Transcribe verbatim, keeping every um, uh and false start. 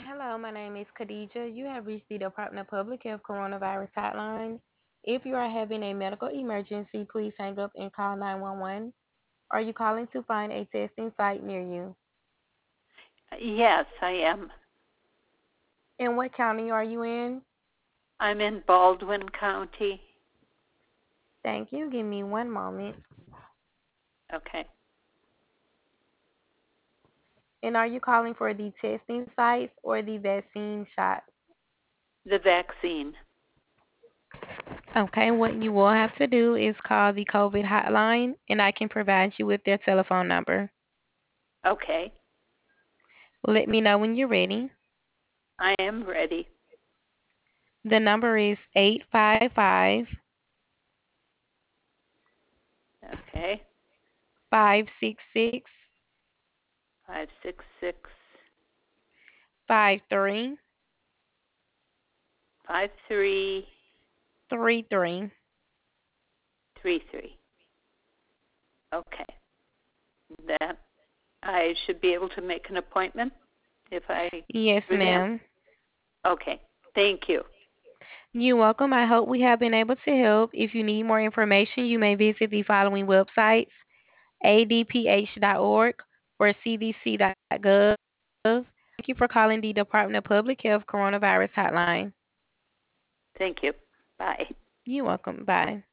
Hello, my name is Khadija. You have reached the Department of Public Health Coronavirus Hotline. If you are having a medical emergency, please hang up and call nine one one. Are you calling to find a testing site near you? Yes, I am. And what county are you in? I'm in Baldwin County. Thank you. Give me one moment. Okay. And are you calling for the testing sites or the vaccine shot? The vaccine. Okay, what you will have to do is call the COVID hotline, and I can provide you with their telephone number. Okay. Let me know when you're ready. I am ready. The number is eight five five, Okay. five six six, Five six six five three five three three three. three three. Okay. That I should be able to make an appointment if I Yes, do that. ma'am. Okay. Thank you. You're welcome. I hope we have been able to help. If you need more information, you may visit the following websites: a d p h dot org or c d c dot gov. Thank you for calling the Department of Public Health Coronavirus Hotline. Thank you. Bye. You're welcome. Bye.